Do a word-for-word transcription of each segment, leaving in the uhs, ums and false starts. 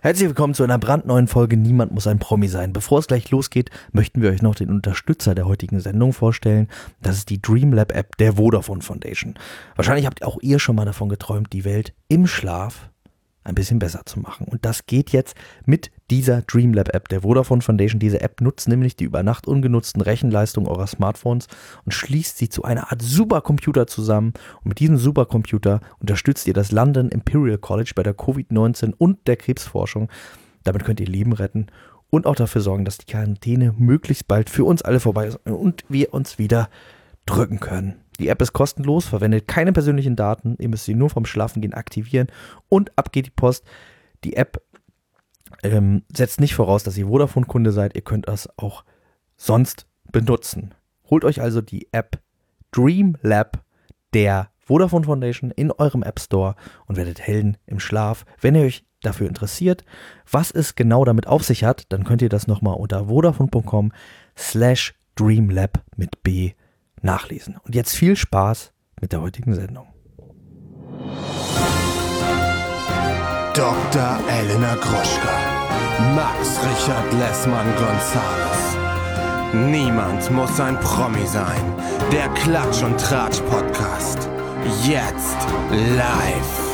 Herzlich willkommen zu einer brandneuen Folge Niemand muss ein Promi sein. Bevor es gleich losgeht, möchten wir euch noch den Unterstützer der heutigen Sendung vorstellen. Das ist die DreamLab-App der Vodafone Foundation. Wahrscheinlich habt auch ihr schon mal davon geträumt, die Welt im Schlaf ein bisschen besser zu machen. Und das geht jetzt mit dieser DreamLab-App der Vodafone Foundation. Diese App nutzt nämlich die über Nacht ungenutzten Rechenleistungen eurer Smartphones und schließt sie zu einer Art Supercomputer zusammen. Und mit diesem Supercomputer unterstützt ihr das London Imperial College bei der Covid neunzehn und der Krebsforschung. Damit könnt ihr Leben retten und auch dafür sorgen, dass die Quarantäne möglichst bald für uns alle vorbei ist und wir uns wieder drücken können. Die App ist kostenlos, verwendet keine persönlichen Daten, ihr müsst sie nur vom Schlafengehen aktivieren und ab geht die Post. Die App ähm, setzt nicht voraus, dass ihr Vodafone-Kunde seid, ihr könnt das auch sonst benutzen. Holt euch also die App DreamLab der Vodafone Foundation in eurem App Store und werdet Helden im Schlaf. Wenn ihr euch dafür interessiert, was es genau damit auf sich hat, dann könnt ihr das nochmal unter vodafone.com slash dreamlab mit B nachlesen. Und jetzt viel Spaß mit der heutigen Sendung. Doktor Elena Gruschka, Max Richard Lessmann-Gonzales. Niemand muss ein Promi sein. Der Klatsch und Tratsch Podcast. Jetzt live.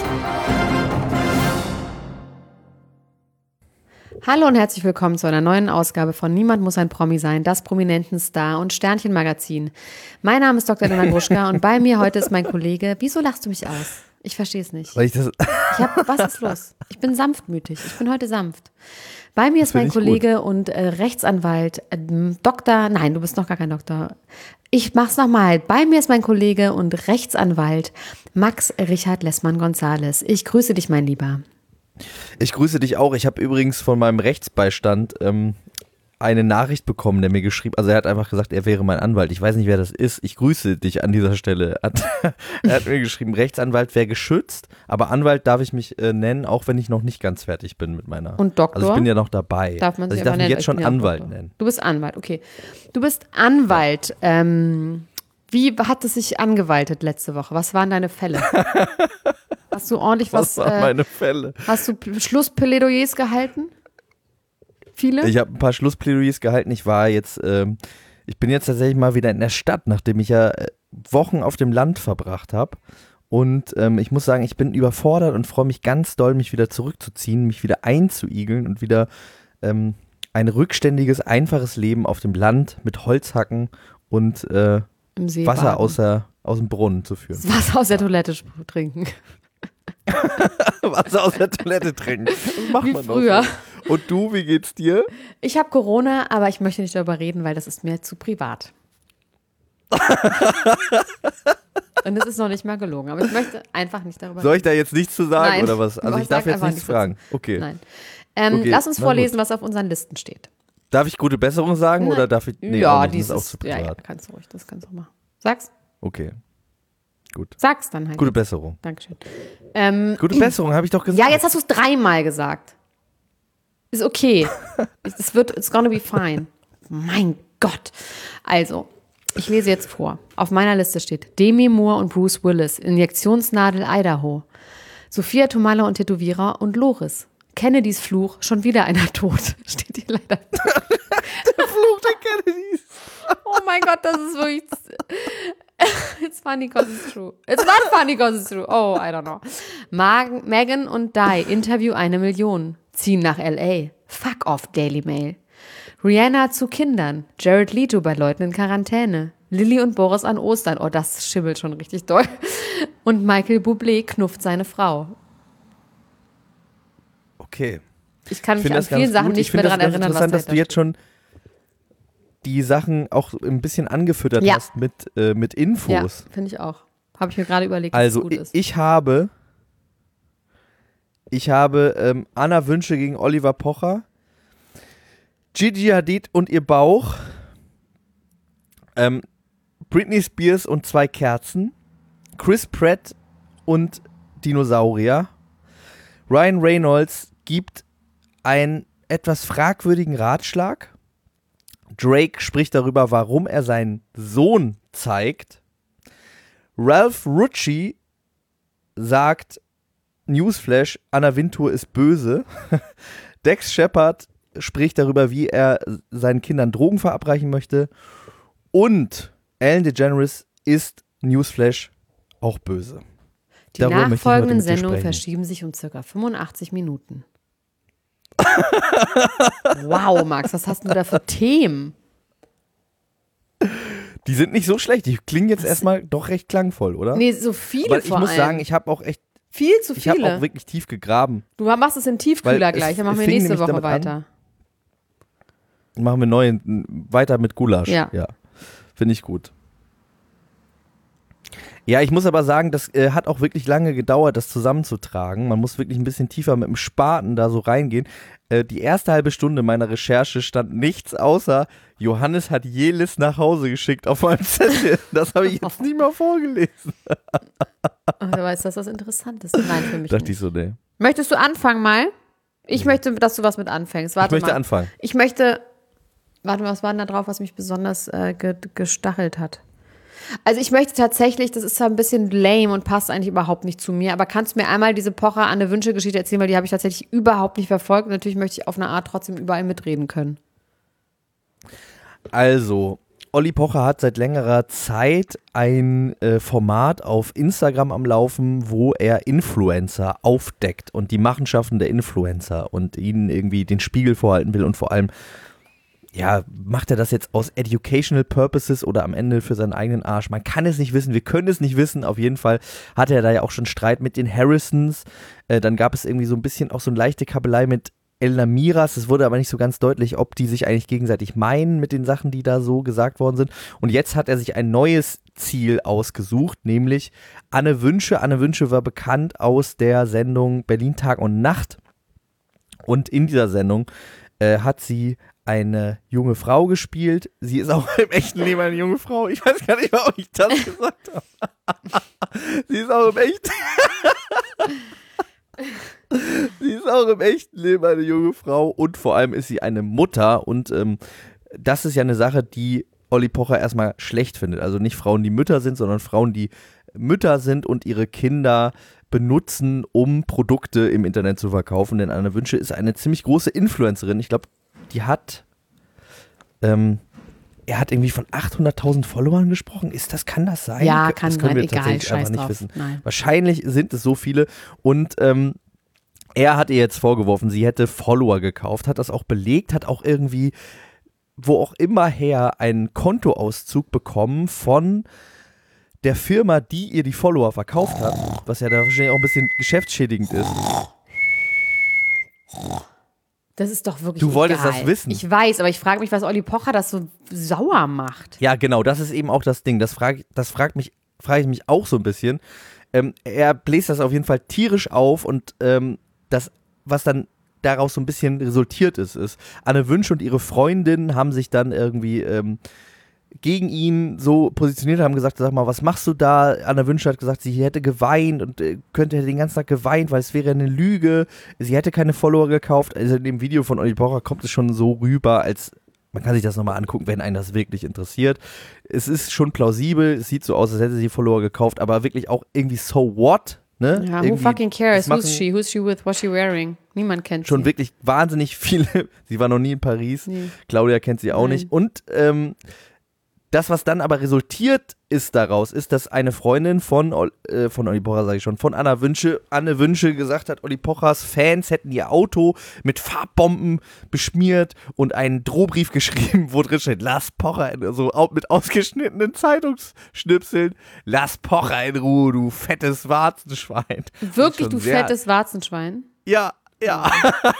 Hallo und herzlich willkommen zu einer neuen Ausgabe von Niemand muss ein Promi sein, das Prominenten-Star- und Sternchen-Magazin. Mein Name ist Doktor Elena Gruschka und bei mir heute ist mein Kollege. Wieso lachst du mich aus? Ich verstehe es nicht. Weil ich das Ich hab, was ist los? Ich bin sanftmütig. Ich bin heute sanft. Bei mir ist mein Kollege gut. und äh, Rechtsanwalt, äh, Doktor, nein, du bist noch gar kein Doktor. Ich mach's nochmal. Bei mir ist mein Kollege und Rechtsanwalt Max Richard Lessmann-Gonzales. Ich grüße dich, mein Lieber. Ich grüße dich auch. Ich habe übrigens von meinem Rechtsbeistand ähm, eine Nachricht bekommen, der mir geschrieben, also er hat einfach gesagt, er wäre mein Anwalt. Ich weiß nicht, wer das ist. Ich grüße dich an dieser Stelle. Hat, er hat mir geschrieben, Rechtsanwalt wäre geschützt, aber Anwalt darf ich mich äh, nennen, auch wenn ich noch nicht ganz fertig bin mit meiner. Und Doktor? Also ich bin ja noch dabei. Darf man also sich ich darf mich nennen? jetzt schon ja Anwalt Doktor. nennen. Du bist Anwalt, okay. Du bist Anwalt. Ähm, wie hat es sich angewaltet letzte Woche? Was waren deine Fälle? Hast du ordentlich was? Was waren äh, meine Fälle? Hast du Schlussplädoyers gehalten? Viele? Ich habe ein paar Schlussplädoyers gehalten. Ich war jetzt, ähm, ich bin jetzt tatsächlich mal wieder in der Stadt, nachdem ich ja äh, Wochen auf dem Land verbracht habe. Und ähm, ich muss sagen, ich bin überfordert und freue mich ganz doll, mich wieder zurückzuziehen, mich wieder einzuigeln und wieder ähm, ein rückständiges, einfaches Leben auf dem Land mit Holzhacken und äh, Im See Wasser baden. aus, der, aus dem Brunnen zu führen. Das Wasser aus der Toilette trinken. Wasser aus der Toilette trinken. Das macht Wie man doch früher. so. Und du, wie geht's dir? Ich habe Corona, aber ich möchte nicht darüber reden, weil das ist mir zu privat. Und es ist noch nicht mal gelogen, aber ich möchte einfach nicht darüber Soll ich reden. da jetzt nichts zu sagen Nein. oder was? Also ich darf Sag jetzt einfach nichts nichts fragen. Okay. Nein. Ähm, Okay, lass uns na vorlesen, gut. was auf unseren Listen steht. Darf ich gute Besserung sagen Nein. oder darf ich? Nee, ja, auch nicht, das dieses, ist auch zu ja, privat. ja, kannst du ruhig, das kannst du machen. Sag's, Okay, gut. sag's dann halt. Gute Besserung. Dankeschön. Ähm, Gute Besserung, habe ich doch gesagt. ja, jetzt hast du es dreimal gesagt. Ist okay. Es wird, it's gonna be fine. Mein Gott. Also, ich lese jetzt vor. Auf meiner Liste steht Demi Moore und Bruce Willis, Injektionsnadel Idaho. Sophia Tomalla und Tätowierer und Loris. Kennedys Fluch, schon wieder einer tot. Steht hier leider. Der Fluch der Kennedys. Oh mein Gott, das ist wirklich. It's funny cause it's true. It's not funny cause it's true. Oh, I don't know. Mag- Meghan und Di, Interview eine Million. Ziehen nach L A. Fuck off, Daily Mail. Rihanna zu Kindern. Jared Leto bei Leuten in Quarantäne. Lilly und Boris an Ostern. Oh, das schimmelt schon richtig doll. Und Michael Bublé knufft seine Frau. Okay. Ich kann Ich mich finde an das ganz vielen Sachen gut. nicht Ich mehr finde das daran ganz erinnern, was interessant, dass du dahinter jetzt schon die Sachen auch ein bisschen angefüttert Ja. hast mit, äh, mit steht. Ja, Infos. finde ich auch. Habe ich mir gerade überlegt, Also dass es gut ich, ist. ich habe ich habe ähm, Anna Wünsche gegen Oliver Pocher, Gigi Hadid und ihr Bauch, ähm, Britney Spears und zwei Kerzen, Chris Pratt und Dinosaurier, Ryan Reynolds gibt einen etwas fragwürdigen Ratschlag, Drake spricht darüber, warum er seinen Sohn zeigt, Ralph Rucci sagt, Newsflash, Anna Wintour ist böse. Dax Shepard spricht darüber, wie er seinen Kindern Drogen verabreichen möchte. Und Ellen DeGeneres ist, Newsflash, auch böse. Die Darüber nachfolgenden Sendungen verschieben sich um circa fünfundachtzig Minuten. Wow, Max, was hast du da für Themen? Die sind nicht so schlecht. Die klingen jetzt was? erstmal doch recht klangvoll, oder? Nee, so viele Weil vor ich muss allem. sagen, ich habe auch echt viel zu viele. Ich habe auch wirklich tief gegraben. Du machst es in Tiefkühler gleich, dann machen wir nächste Woche weiter. An. Machen wir neu weiter mit Gulasch. Ja. ja. Finde ich gut. Ja, ich muss aber sagen, das äh, hat auch wirklich lange gedauert, das zusammenzutragen. Man muss wirklich ein bisschen tiefer mit dem Spaten da so reingehen. Äh, die erste halbe Stunde meiner Recherche stand nichts außer Johannes hat Jelis nach Hause geschickt auf meinem Zettel. Das habe ich jetzt nicht mal vorgelesen. Ach, du weißt, dass das interessant ist. Nein, für mich Dachte nicht. ich so, nee. Möchtest du anfangen mal? Ich ja. möchte, dass du was mit anfängst. Warte ich möchte mal. anfangen. Ich möchte, warte mal, was war denn da drauf, was mich besonders äh, ge- gestachelt hat? Also ich möchte tatsächlich, das ist zwar ein bisschen lame und passt eigentlich überhaupt nicht zu mir, aber kannst du mir einmal diese Pocher Anne Wünsche-Geschichte erzählen, weil die habe ich tatsächlich überhaupt nicht verfolgt und natürlich möchte ich auf eine Art trotzdem überall mitreden können. Also, Olli Pocher hat seit längerer Zeit ein äh, Format auf Instagram am Laufen, wo er Influencer aufdeckt und die Machenschaften der Influencer und ihnen irgendwie den Spiegel vorhalten will und vor allem ja, macht er das jetzt aus educational purposes oder am Ende für seinen eigenen Arsch? Man kann es nicht wissen, wir können es nicht wissen. Auf jeden Fall hatte er da ja auch schon Streit mit den Harrisons. Äh, dann gab es irgendwie so ein bisschen auch so eine leichte Kabelei mit Elna Miras. Es wurde aber nicht so ganz deutlich, ob die sich eigentlich gegenseitig meinen mit den Sachen, die da so gesagt worden sind. Und jetzt hat er sich ein neues Ziel ausgesucht, nämlich Anne Wünsche. Anne Wünsche war bekannt aus der Sendung Berlin Tag und Nacht. Und in dieser Sendung äh, hat sie eine junge Frau gespielt. Sie ist auch im echten Leben eine junge Frau. Ich weiß gar nicht, warum ich das gesagt habe. Sie ist auch im echten Sie ist auch im echten Leben eine junge Frau und vor allem ist sie eine Mutter und ähm, das ist ja eine Sache, die Olli Pocher erstmal schlecht findet. Also nicht Frauen, die Mütter sind, sondern Frauen, die Mütter sind und ihre Kinder benutzen, um Produkte im Internet zu verkaufen. Denn Anne Wünsche ist eine ziemlich große Influencerin. Ich glaube, die hat, ähm, er hat irgendwie von achthunderttausend Followern gesprochen. Ist das, kann das sein? Ja, das kann können sein, wir egal, tatsächlich scheiß einfach nicht drauf. wissen. Nein. Wahrscheinlich sind es so viele und ähm, er hat ihr jetzt vorgeworfen, sie hätte Follower gekauft, hat das auch belegt, hat auch irgendwie, wo auch immer her, einen Kontoauszug bekommen von der Firma, die ihr die Follower verkauft hat, was ja da wahrscheinlich auch ein bisschen geschäftsschädigend ist. Das ist doch wirklich Du wolltest egal. das wissen. Ich weiß, aber ich frage mich, was Olli Pocher das so sauer macht. Ja, genau, das ist eben auch das Ding. Das frage das fragt mich, frage ich mich auch so ein bisschen. Ähm, er bläst das auf jeden Fall tierisch auf und ähm, das, was dann daraus so ein bisschen resultiert ist, ist, Anne Wünsche und ihre Freundin haben sich dann irgendwie ähm, gegen ihn so positioniert, haben gesagt, sag mal, was machst du da? Anne Wünsche hat gesagt, sie hätte geweint und äh, könnte hätte den ganzen Tag geweint, weil es wäre eine Lüge. Sie hätte keine Follower gekauft. Also in dem Video von Olli Pocher kommt es schon so rüber, als man kann sich das nochmal angucken, wenn einen das wirklich interessiert. Es ist schon plausibel, es sieht so aus, als hätte sie Follower gekauft, aber wirklich auch irgendwie so what? Ne? Ja, who irgendwie fucking cares? machen Who's she? Who's she with? What's she wearing? Niemand kennt schon sie. wirklich wahnsinnig viele. Sie war noch nie in Paris. Nee. Claudia kennt sie auch Nein. nicht. Und ähm, das, was dann aber resultiert ist daraus, ist, dass eine Freundin von, äh, von Olli Pocher, sage ich schon, von Anna Wünsche, Anne Wünsche gesagt hat, Olli Pochers Fans hätten ihr Auto mit Farbbomben beschmiert und einen Drohbrief geschrieben, wo drin steht, lass Pocher, in, so mit ausgeschnittenen Zeitungsschnipseln, lass Pocher in Ruhe, du fettes Warzenschwein. Wirklich, du sehr, fettes Warzenschwein? Ja, ja.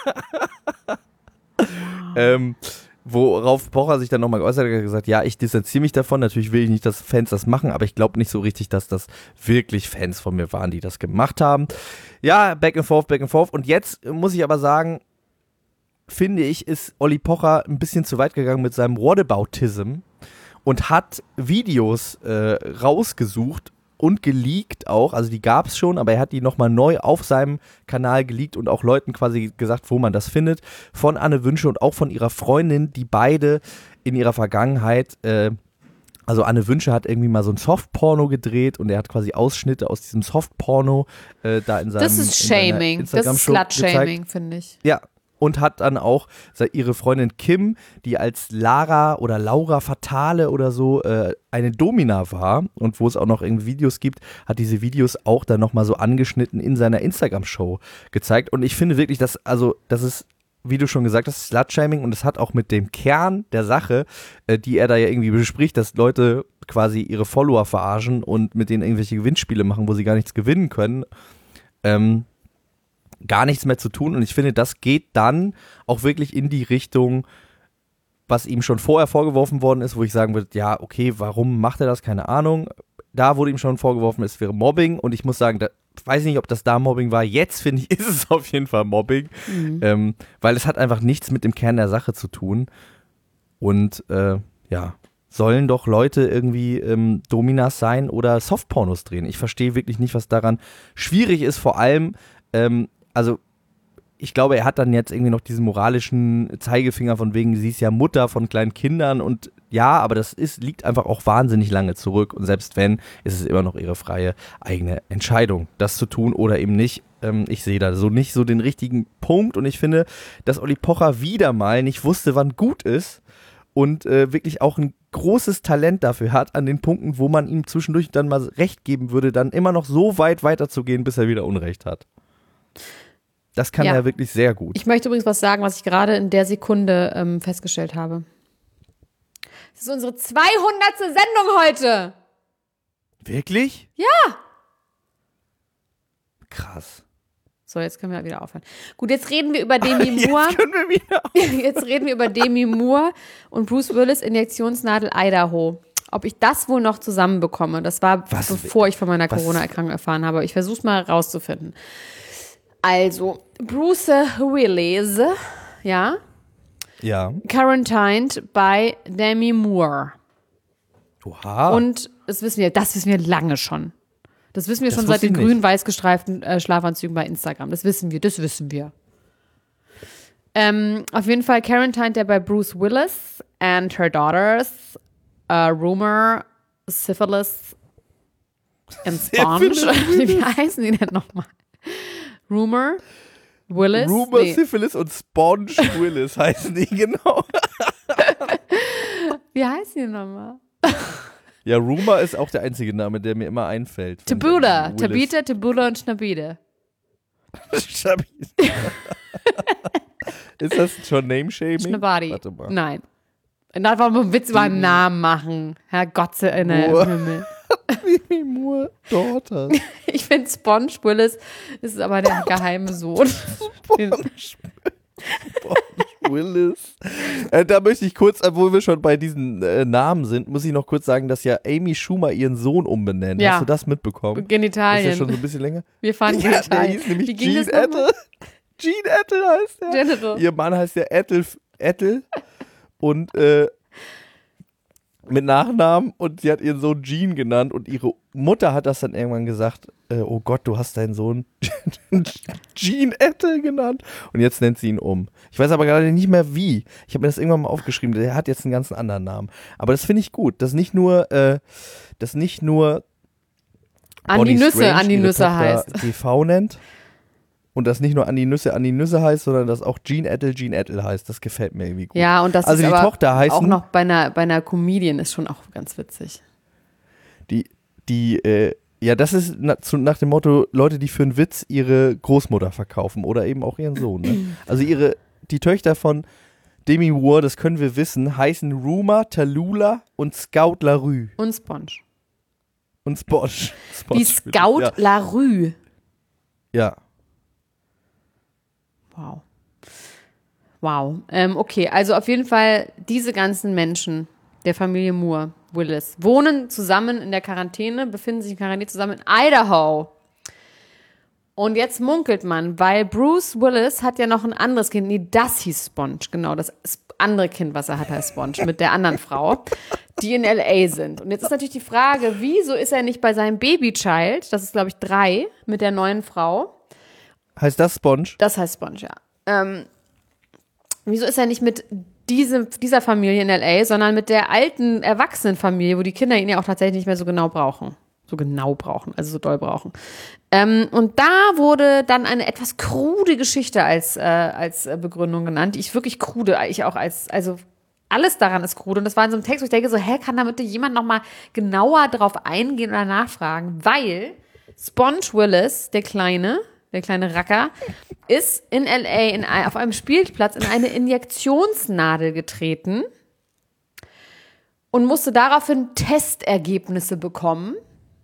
ähm, worauf Pocher sich dann nochmal geäußert hat, hat gesagt, ja, ich distanziere mich davon, natürlich will ich nicht, dass Fans das machen, aber ich glaube nicht so richtig, dass das wirklich Fans von mir waren, die das gemacht haben. Ja, back and forth, back and forth. Und jetzt muss ich aber sagen, finde ich, ist Olli Pocher ein bisschen zu weit gegangen mit seinem Whataboutism und hat Videos äh, rausgesucht und geleakt auch, also die gab es schon, aber er hat die nochmal neu auf seinem Kanal geleakt und auch Leuten quasi gesagt, wo man das findet, von Anne Wünsche und auch von ihrer Freundin, die beide in ihrer Vergangenheit äh, Also Anne Wünsche hat irgendwie mal so ein Softporno gedreht und er hat quasi Ausschnitte aus diesem Softporno äh, da in seinem Das ist Shaming, das ist Slut-Shaming, finde ich. Ja, und hat dann auch ihre Freundin Kim, die als Lara oder Laura Fatale oder so äh, eine Domina war und wo es auch noch irgendwie Videos gibt, hat diese Videos auch dann nochmal so angeschnitten in seiner Instagram-Show gezeigt. Und ich finde wirklich, dass, also, das ist, wie du schon gesagt hast, Slut-Shaming und es hat auch mit dem Kern der Sache, äh, die er da ja irgendwie bespricht, dass Leute quasi ihre Follower verarschen und mit denen irgendwelche Gewinnspiele machen, wo sie gar nichts gewinnen können, ähm, gar nichts mehr zu tun. Und ich finde, das geht dann auch wirklich in die Richtung, was ihm schon vorher vorgeworfen worden ist, wo ich sagen würde, ja, okay, warum macht er das? Keine Ahnung. Da wurde ihm schon vorgeworfen, es wäre Mobbing und ich muss sagen, da weiß nicht, ob das da Mobbing war. Jetzt, finde ich, ist es auf jeden Fall Mobbing, mhm. ähm, weil es hat einfach nichts mit dem Kern der Sache zu tun. Und äh, ja, sollen doch Leute irgendwie ähm, Dominas sein oder Softpornos drehen. Ich verstehe wirklich nicht, was daran schwierig ist. Vor allem, ähm, also ich glaube, er hat dann jetzt irgendwie noch diesen moralischen Zeigefinger von wegen, sie ist ja Mutter von kleinen Kindern und ja, aber das ist, liegt einfach auch wahnsinnig lange zurück und selbst wenn, ist es immer noch ihre freie eigene Entscheidung, das zu tun oder eben nicht. Ähm, ich sehe da so nicht so den richtigen Punkt und ich finde, dass Olli Pocher wieder mal nicht wusste, wann gut ist und äh, wirklich auch ein großes Talent dafür hat, an den Punkten, wo man ihm zwischendurch dann mal recht geben würde, dann immer noch so weit weiterzugehen, bis er wieder Unrecht hat. Das kann ja. er wirklich sehr gut. Ich möchte übrigens was sagen, was ich gerade in der Sekunde ähm, festgestellt habe. Das ist unsere zweihundertste Sendung heute. Wirklich? Ja. Krass. So, jetzt können wir wieder aufhören. Gut, jetzt reden wir über Demi Moore. Jetzt können wir wieder aufhören. Jetzt reden wir über Demi Moore und Bruce Willis Injektionsnadel Idaho. Ob ich das wohl noch zusammenbekomme, das war was, bevor ich von meiner Corona-Erkrankung erfahren habe. Ich versuche es mal rauszufinden. Also, Bruce Willis, ja, ja. quarantined bei Demi Moore. Oha. Und das wissen wir, das wissen wir lange schon. Das wissen wir das schon seit den grün-weiß gestreiften äh, Schlafanzügen bei Instagram. Das wissen wir, das wissen wir. Ähm, auf jeden Fall quarantined der bei Bruce Willis and her daughters, uh, Rumor, Syphilis and Sponge. Wie heißen die denn nochmal? Rumor, Willis. Rumor, nee. Syphilis und Sponge Willis heißen die, genau. Wie heißen die nochmal? Ja, Rumor ist auch der einzige Name, der mir immer einfällt. Tabula, Tabita, Tabula und Schnabide. Schnabide. Ist das schon Name-Shaming? Schnabadi. Warte mal. Nein. Das war mal ein Witz über einen Namen machen. Herr Gott in der Himmel. Demi Moore Daughters. Ich finde Sponge Willis ist aber der geheime Sohn. Sponge, Sponge Willis. Äh, da möchte ich kurz, obwohl wir schon bei diesen äh, Namen sind, muss ich noch kurz sagen, dass ja Amy Schumer ihren Sohn umbenennt. Ja. Hast du das mitbekommen? Genitalien. Ist ja schon so ein bisschen länger. Wir fahren ja, Genitalien. Der hieß nämlich Wie ging Gene Ettel. Gene Ettel heißt der. Genital. Ihr Mann heißt ja Ettel, Ettel. Und äh, mit Nachnamen und sie hat ihren Sohn Gene genannt und ihre Mutter hat das dann irgendwann gesagt, äh, oh Gott, du hast deinen Sohn Gene Ettel genannt und jetzt nennt sie ihn um. Ich weiß aber gerade nicht mehr wie. Ich habe mir das irgendwann mal aufgeschrieben, der hat jetzt einen ganz anderen Namen. Aber das finde ich gut, dass nicht nur, äh, dass nicht nur an die Nüsse, an die Nüsse heißt. T V nennt. Und das nicht nur an die Nüsse, an die Nüsse heißt, sondern dass auch Gene Ettel, Gene Ettel heißt. Das gefällt mir irgendwie gut. Ja, und das also ist die aber Tochter heißen, auch noch bei einer, bei einer Comedian ist schon auch ganz witzig. Die, die, äh, ja, das ist na, zu, nach dem Motto, Leute, die für einen Witz ihre Großmutter verkaufen oder eben auch ihren Sohn. Ne? Also ihre, die Töchter von Demi Moore, das können wir wissen, heißen Rumor, Tallulah und Scout LaRue. Und Sponge. Und Sponge. Sponge Wie Scout ja. LaRue. Ja. Wow. Wow. Ähm, okay, also auf jeden Fall diese ganzen Menschen der Familie Moore, Willis, wohnen zusammen in der Quarantäne, befinden sich in Quarantäne zusammen in Idaho. Und jetzt munkelt man, weil Bruce Willis hat ja noch ein anderes Kind, nee, das hieß Sponge, genau, das andere Kind, was er hat, heißt Sponge, mit der anderen Frau, die in L A sind. Und jetzt ist natürlich die Frage, wieso ist er nicht bei seinem Babychild, das ist glaube ich drei, mit der neuen Frau. Heißt das Sponge? Das heißt Sponge, ja. Ähm, wieso ist er nicht mit diese, dieser Familie in L A, sondern mit der alten Erwachsenenfamilie, wo die Kinder ihn ja auch tatsächlich nicht mehr so genau brauchen. So genau brauchen, also so doll brauchen. Ähm, und da wurde dann eine etwas krude Geschichte als, äh, als Begründung genannt, die ich wirklich krude, ich auch als, also alles daran ist krude. Und das war in so einem Text, wo ich denke so, hä, kann da bitte jemand nochmal genauer drauf eingehen oder nachfragen? Weil Sponge Willis, der Kleine, der kleine Racker, ist in L A in, auf einem Spielplatz in eine Injektionsnadel getreten und musste daraufhin Testergebnisse bekommen.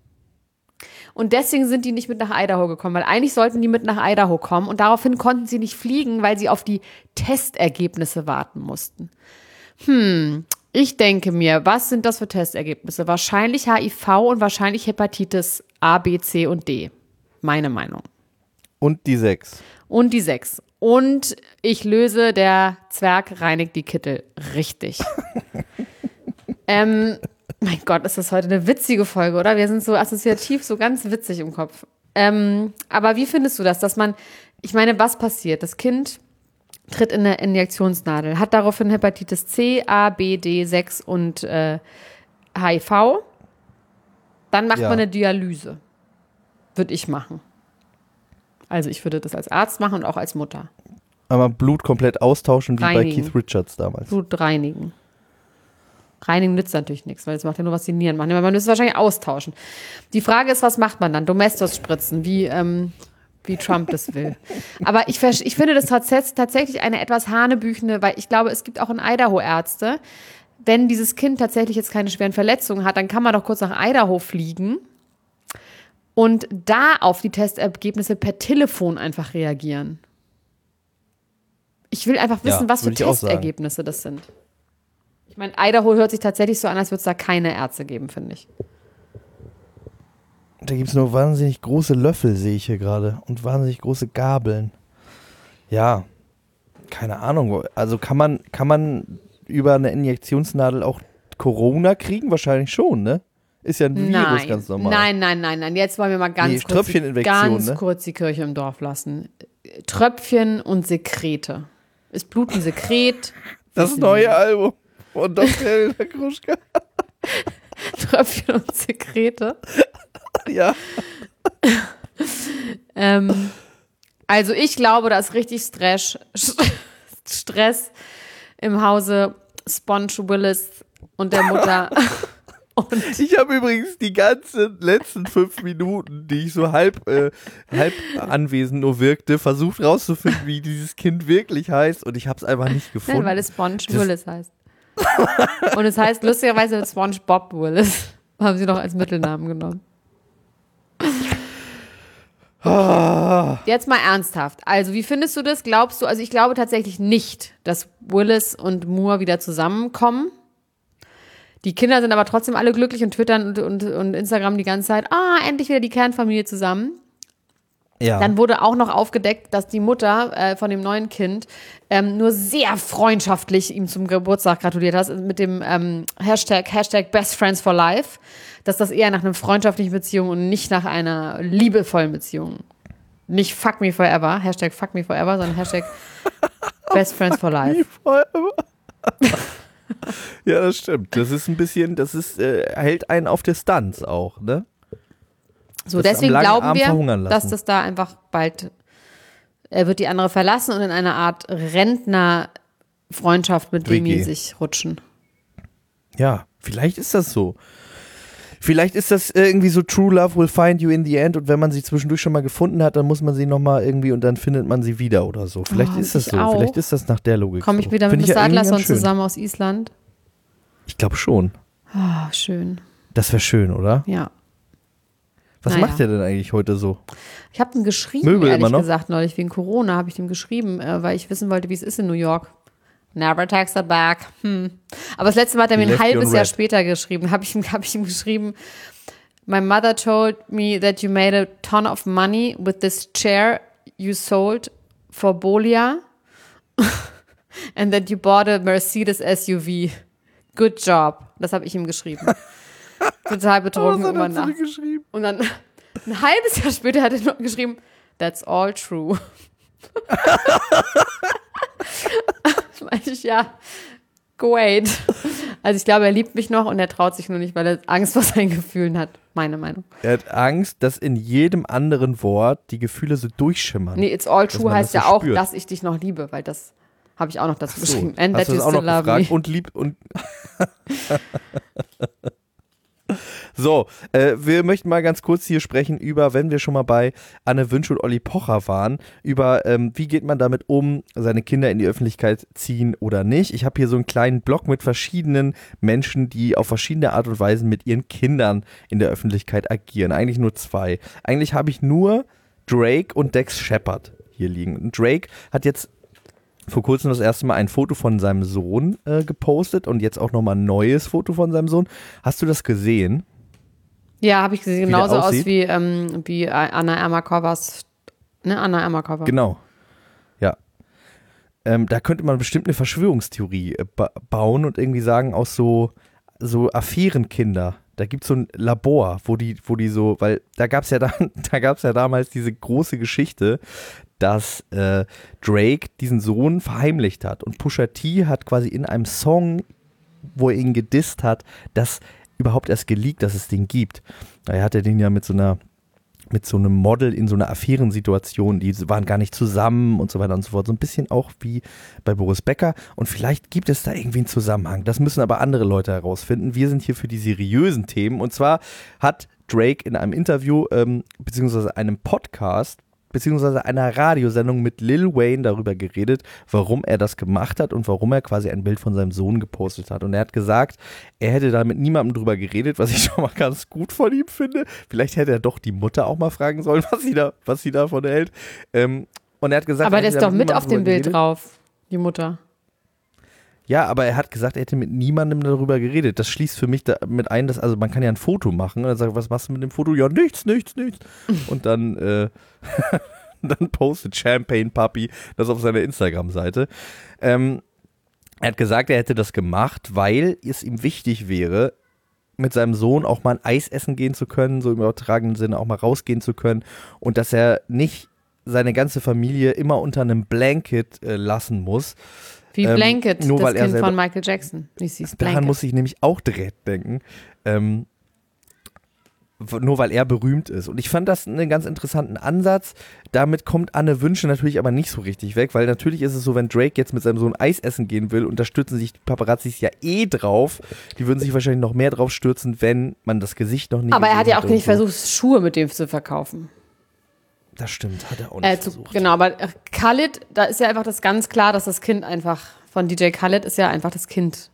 Und deswegen sind die nicht mit nach Idaho gekommen, weil eigentlich sollten die mit nach Idaho kommen und daraufhin konnten sie nicht fliegen, weil sie auf die Testergebnisse warten mussten. Hm, ich denke mir, was sind das für Testergebnisse? Wahrscheinlich H I V und wahrscheinlich Hepatitis A, B, C und D. Meine Meinung. Und die sechs. Und die sechs. Und ich löse, der Zwerg reinigt die Kittel. Richtig. ähm... Mein Gott, ist das heute eine witzige Folge, oder? Wir sind so assoziativ, so ganz witzig im Kopf. Ähm, aber wie findest du das, dass man, ich meine, was passiert? Das Kind tritt in eine Injektionsnadel, hat daraufhin Hepatitis C, A, B, D, sechs und äh, H I V. Dann macht Ja. man eine Dialyse. Würde ich machen. Also ich würde das als Arzt machen und auch als Mutter. Aber Blut komplett austauschen, wie Reinigen. bei Keith Richards damals. Blut reinigen. Reinigen nützt natürlich nichts, weil das macht ja nur, was die Nieren machen. Man müsste es wahrscheinlich austauschen. Die Frage ist, was macht man dann? Domestos spritzen, wie, ähm, wie Trump das will. Aber ich, ich finde das tats- tatsächlich eine etwas hanebüchene, weil ich glaube, es gibt auch in Idaho Ärzte, wenn dieses Kind tatsächlich jetzt keine schweren Verletzungen hat, dann kann man doch kurz nach Idaho fliegen und da auf die Testergebnisse per Telefon einfach reagieren. Ich will einfach wissen, Ja, was für würde ich auch sagen. Testergebnisse das sind. Ich meine, Idaho hört sich tatsächlich so an, als würde es da keine Ärzte geben, finde ich. Da gibt es nur wahnsinnig große Löffel, sehe ich hier gerade. Und wahnsinnig große Gabeln. Ja, keine Ahnung. Also kann man, kann man über eine Injektionsnadel auch Corona kriegen? Wahrscheinlich schon, ne? Ist ja ein Virus Nein, ganz normal. nein, nein, nein, nein. Jetzt wollen wir mal ganz, Nee, kurz, die, Tröpfcheninfektion, ganz ne? kurz die Kirche im Dorf lassen. Tröpfchen und Sekrete. Ist Blut ein Sekret? Das Wissen neue wir. Album von Doktor Helena Gruschka. Tröpfchen und Sekrete. Ja. Ähm, also ich glaube, da ist richtig Stress, Stress im Hause Sponge Willis und der Mutter. Und Ich habe übrigens die ganzen letzten fünf Minuten, die ich so halb, äh, halb anwesend nur wirkte, versucht rauszufinden, wie dieses Kind wirklich heißt, und ich habe es einfach nicht gefunden. nein, weil es Sponge Das- Willis heißt. Und es heißt lustigerweise Sponge Bob Willis. Haben sie noch als Mittelnamen genommen. Jetzt mal ernsthaft. Also, wie findest du das? Glaubst du, also ich glaube tatsächlich nicht, dass Willis und Moore wieder zusammenkommen. Die Kinder sind aber trotzdem alle glücklich und twittern und, und, und Instagram die ganze Zeit, ah, endlich wieder die Kernfamilie zusammen. Ja. Dann wurde auch noch aufgedeckt, dass die Mutter äh, von dem neuen Kind ähm, nur sehr freundschaftlich ihm zum Geburtstag gratuliert hat, mit dem ähm, Hashtag, Hashtag Best Friends for Life, dass das eher nach einer freundschaftlichen Beziehung und nicht nach einer liebevollen Beziehung. Nicht Fuck Me Forever, Hashtag Fuck Me Forever, sondern Hashtag Best Friends for Life. Ja, das stimmt. Das ist ein bisschen, das ist, äh, hält einen auf Distanz auch, ne? So, Das am deswegen langen glauben Arm verhungern wir, lassen. dass das da einfach bald, er wird die andere verlassen und in eine Art Rentner-Freundschaft mit W G. Demi sich rutschen. Ja, vielleicht ist das so. Vielleicht ist das irgendwie so, True Love will find you in the end, und wenn man sie zwischendurch schon mal gefunden hat, dann muss man sie nochmal irgendwie und dann findet man sie wieder oder so. Vielleicht Oh, ist das ich so. auch. Vielleicht ist das nach der Logik Komme ich so. wieder Find mit ich Mister ja irgendwie Adlerson ganz schön. zusammen aus Island? Ich glaube schon. Ah, schön. Das wäre schön, oder? Ja. Was Naja. macht der denn eigentlich heute so? Ich habe ihm geschrieben, Möbel ehrlich immer noch? gesagt, neulich wegen Corona habe ich ihm geschrieben, äh, weil ich wissen wollte, wie es ist in New York. Never texted back. Hm. Aber das letzte Mal hat er He mir ein left you halbes on Jahr red. später geschrieben. Habe ich, ihm- hab ich ihm geschrieben, my mother told me that you made a ton of money with this chair you sold for Bolia and that you bought a Mercedes S U V. Good job. Das habe ich ihm geschrieben. Total betrunken Was hat über er Nacht. zurückgeschrieben? Und dann ein halbes Jahr später hat er noch geschrieben, that's all true. Das meinte ich, ja, Wait. Also ich glaube, er liebt mich noch und er traut sich nur nicht, weil er Angst vor seinen Gefühlen hat. Meine Meinung. Er hat Angst, dass in jedem anderen Wort die Gefühle so durchschimmern. Nee, it's all true heißt so ja auch, spürt. dass ich dich noch liebe, weil das habe ich auch noch dazu Ach so, geschrieben. And hast that du you das auch still noch love gefragt? me. Und lieb und So, äh, wir möchten mal ganz kurz hier sprechen über, wenn wir schon mal bei Anne Wünsch und Olli Pocher waren, über ähm, wie geht man damit um, seine Kinder in die Öffentlichkeit ziehen oder nicht. Ich habe hier so einen kleinen Blog mit verschiedenen Menschen, die auf verschiedene Art und Weise mit ihren Kindern in der Öffentlichkeit agieren. Eigentlich nur zwei. Eigentlich habe ich nur Drake und Dax Shepard hier liegen. Und Drake hat jetzt vor kurzem das erste Mal ein Foto von seinem Sohn äh, gepostet und jetzt auch nochmal ein neues Foto von seinem Sohn. Hast du das gesehen? Ja, habe ich gesehen. Wie der Genauso aus aussieht? wie, ähm, wie Anna Ermakovas. Ne, Anna Ermakova. Genau. Ja. Ähm, da könnte man bestimmt eine Verschwörungstheorie äh, ba- bauen und irgendwie sagen, aus so, so Affärenkinder. Da gibt es so ein Labor, wo die, wo die so, weil da gab es ja, da, da gab's ja damals diese große Geschichte, dass äh, Drake diesen Sohn verheimlicht hat. Und Pusha T hat quasi in einem Song, wo er ihn gedisst hat, das überhaupt erst geleakt, dass es den gibt. Er hatte den ja mit so einer mit so einem Model in so einer Affärensituation, die waren gar nicht zusammen und so weiter und so fort. So ein bisschen auch wie bei Boris Becker. Und vielleicht gibt es da irgendwie einen Zusammenhang. Das müssen aber andere Leute herausfinden. Wir sind hier für die seriösen Themen. Und zwar hat Drake in einem Interview, ähm, beziehungsweise einem Podcast, beziehungsweise einer Radiosendung mit Lil Wayne darüber geredet, warum er das gemacht hat und warum er quasi ein Bild von seinem Sohn gepostet hat. Und er hat gesagt, er hätte da mit niemandem drüber geredet, was ich schon mal ganz gut von ihm finde. Vielleicht hätte er doch die Mutter auch mal fragen sollen, was sie, da, was sie davon hält. Ähm, und er hat gesagt, Aber er der hätte ist da doch mit niemandem auf dem drüber Bild geredet. drauf, die Mutter. Ja, aber er hat gesagt, er hätte mit niemandem darüber geredet. Das schließt für mich damit ein, dass, also man kann ja ein Foto machen und dann sagt, was machst du mit dem Foto? Ja, nichts, nichts, nichts. Und dann, äh, dann postet Champagne Puppy das auf seiner Instagram-Seite. Ähm, er hat gesagt, er hätte das gemacht, weil es ihm wichtig wäre, mit seinem Sohn auch mal ein Eis essen gehen zu können, so im übertragenen Sinne auch mal rausgehen zu können und dass er nicht seine ganze Familie immer unter einem Blanket äh, lassen muss. Wie Ähm, Blanket, nur das weil er Kind selber- von Michael Jackson. Wie sie Daran Blanket. muss ich nämlich auch direkt denken. Ähm, w- nur weil er berühmt ist. Und ich fand das einen ganz interessanten Ansatz. Damit kommt Anne Wünsche natürlich aber nicht so richtig weg, weil natürlich ist es so, wenn Drake jetzt mit seinem Sohn Eis essen gehen will, unterstützen sich die Paparazzis ja eh drauf. Die würden sich wahrscheinlich noch mehr drauf stürzen, wenn man das Gesicht noch nicht Aber er hat gesehen ja auch und nicht so. versucht, Schuhe mit dem zu verkaufen. Das stimmt, hat er auch nicht Äh, zu, versucht. genau, aber äh, Khalid, da ist ja einfach das ganz klar, dass das Kind einfach, von D J Khaled ist ja einfach das Kind.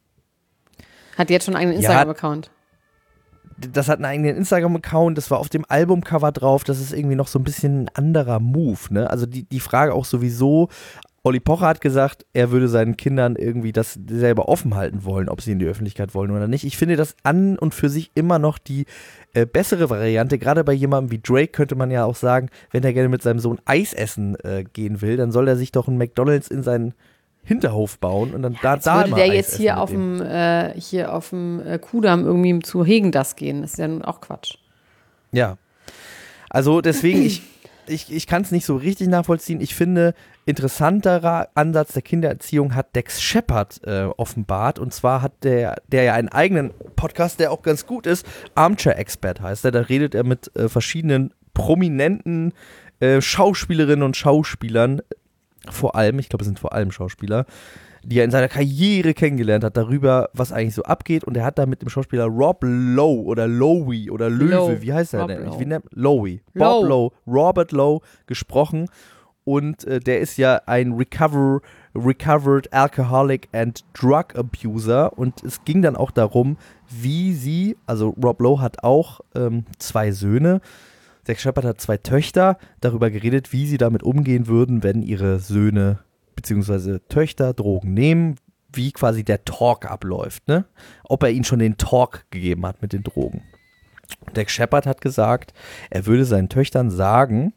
Hat jetzt schon einen eigenen Ja, Instagram-Account. Das hat einen eigenen Instagram-Account, das war auf dem Albumcover drauf, das ist irgendwie noch so ein bisschen ein anderer Move, ne? Also die, die Frage auch sowieso, Olli Pocher hat gesagt, er würde seinen Kindern irgendwie das selber offen halten wollen, ob sie in die Öffentlichkeit wollen oder nicht. Ich finde das an und für sich immer noch die äh, bessere Variante. Gerade bei jemandem wie Drake könnte man ja auch sagen, wenn er gerne mit seinem Sohn Eis essen äh, gehen will, dann soll er sich doch einen McDonald's in seinen Hinterhof bauen und dann da, Jetzt da würde mal der Eis jetzt essen hier mit auf dem. dem, äh, hier auf dem äh, Kudamm irgendwie zu Hegen das gehen. Das ist ja nun auch Quatsch. Ja. Also deswegen, ich, ich, ich kann es nicht so richtig nachvollziehen. Ich finde, interessanterer Ansatz der Kindererziehung hat Dax Shepard äh, offenbart. Und zwar hat der, der ja einen eigenen Podcast, der auch ganz gut ist, Armchair Expert heißt er. Da redet er mit äh, verschiedenen prominenten äh, Schauspielerinnen und Schauspielern, vor allem, ich glaube, es sind vor allem Schauspieler, die er in seiner Karriere kennengelernt hat, darüber, was eigentlich so abgeht. Und er hat da mit dem Schauspieler Rob Lowe oder Lowe oder Löwe, Lowe. wie heißt er Rob denn? Lowe. Wie nennt Lowe. Lowe. Bob Lowe, Robert Lowe gesprochen. Und äh, der ist ja ein Recover, Recovered Alcoholic and Drug Abuser. Und es ging dann auch darum, wie sie, also Rob Lowe hat auch ähm, zwei Söhne, Dax Shepard hat zwei Töchter, darüber geredet, wie sie damit umgehen würden, wenn ihre Söhne bzw. Töchter Drogen nehmen, wie quasi der Talk abläuft, ne? Ob er ihnen schon den Talk gegeben hat mit den Drogen. Dax Shepard hat gesagt, er würde seinen Töchtern sagen,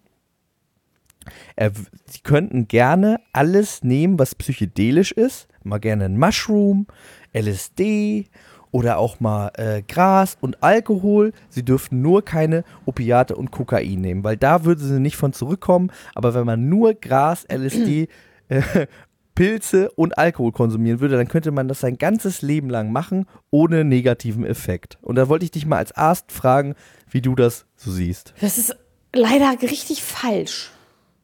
er, sie könnten gerne alles nehmen, was psychedelisch ist, mal gerne ein Mushroom, L S D oder auch mal äh, Gras und Alkohol. Sie dürften nur keine Opiate und Kokain nehmen, weil da würden sie nicht von zurückkommen. Aber wenn man nur Gras, L S D äh, Pilze und Alkohol konsumieren würde, dann könnte man das sein ganzes Leben lang machen, ohne negativen Effekt. Und da wollte ich dich mal als Arzt fragen, wie du das so siehst. Das ist leider richtig falsch.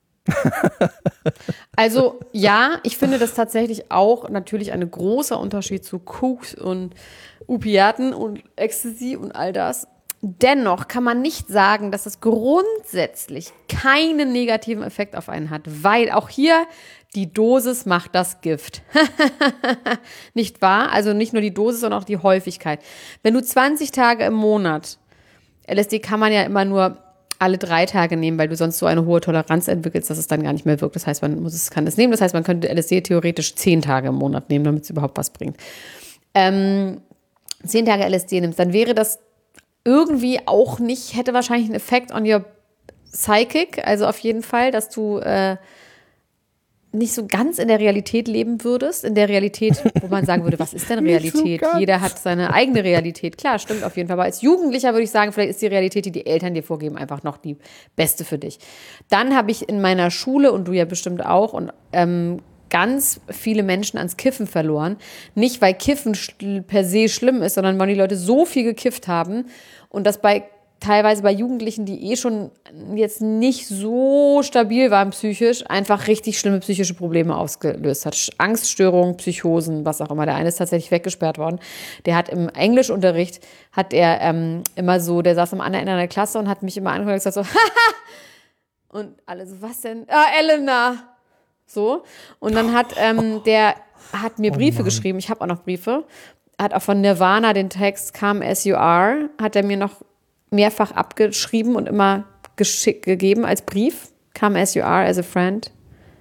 Also ja, ich finde das tatsächlich auch natürlich ein großer Unterschied zu Koks und Opiaten und Ecstasy und all das. Dennoch kann man nicht sagen, dass es grundsätzlich keinen negativen Effekt auf einen hat, weil auch hier die Dosis macht das Gift. Nicht wahr? Also nicht nur die Dosis, sondern auch die Häufigkeit. Wenn du zwanzig Tage im Monat, L S D kann man ja immer nur alle drei Tage nehmen, weil du sonst so eine hohe Toleranz entwickelst, dass es dann gar nicht mehr wirkt. Das heißt, man muss es, kann es nehmen. Das heißt, man könnte L S D theoretisch zehn Tage im Monat nehmen, damit es überhaupt was bringt. Ähm, zehn Tage L S D nimmst, dann wäre das irgendwie auch nicht, hätte wahrscheinlich einen Effekt on your psychic, also auf jeden Fall, dass du äh, nicht so ganz in der Realität leben würdest, in der Realität, wo man sagen würde, was ist denn Realität? So Jeder hat seine eigene Realität. Klar, stimmt auf jeden Fall. Aber als Jugendlicher würde ich sagen, vielleicht ist die Realität, die die Eltern dir vorgeben, einfach noch die beste für dich. Dann habe ich in meiner Schule, und du ja bestimmt auch, und ähm, ganz viele Menschen ans Kiffen verloren. Nicht, weil Kiffen sch- per se schlimm ist, sondern weil die Leute so viel gekifft haben und das bei teilweise bei Jugendlichen, die eh schon jetzt nicht so stabil waren psychisch, einfach richtig schlimme psychische Probleme ausgelöst hat. Angststörungen, Psychosen, was auch immer. Der eine ist tatsächlich weggesperrt worden. Der hat im Englischunterricht, hat er ähm, immer so, der saß am anderen Ende der Klasse und hat mich immer angeguckt und gesagt so, haha! Und alle so, was denn? Ah, Elena! So. Und dann hat ähm, der hat mir Briefe oh geschrieben. Ich habe auch noch Briefe. Hat auch von Nirvana den Text Come As You Are, hat er mir noch mehrfach abgeschrieben und immer geschick, gegeben als Brief. Come As You Are, as a friend.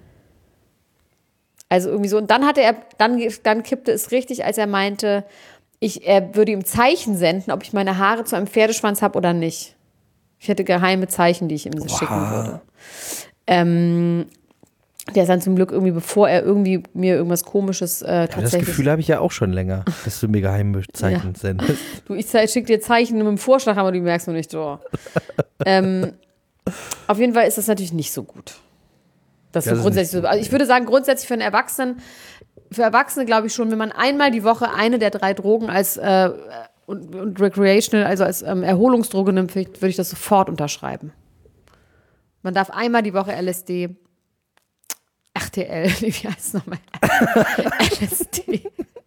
Also irgendwie so. Und dann hatte er, dann, dann kippte es richtig, als er meinte, ich, er würde ihm Zeichen senden, ob ich meine Haare zu einem Pferdeschwanz habe oder nicht. Ich hätte geheime Zeichen, die ich ihm wow. schicken würde. Ähm, Der ist dann zum Glück irgendwie, bevor er irgendwie mir irgendwas Komisches äh, tatsächlich... Das Gefühl habe ich ja auch schon länger, dass du mir geheime Zeichen ja. sendest. Du, ich schicke dir Zeichen mit dem Vorschlag, aber du merkst noch nicht so. ähm, auf jeden Fall ist das natürlich nicht so gut. Das das so grundsätzlich so, also ich würde sagen, grundsätzlich für einen Erwachsenen, für Erwachsene glaube ich schon, wenn man einmal die Woche eine der drei Drogen als äh, und, und recreational, also als ähm, Erholungsdroge nimmt, würde ich das sofort unterschreiben. Man darf einmal die Woche L S D... R T L, wie heißt es nochmal? L S D.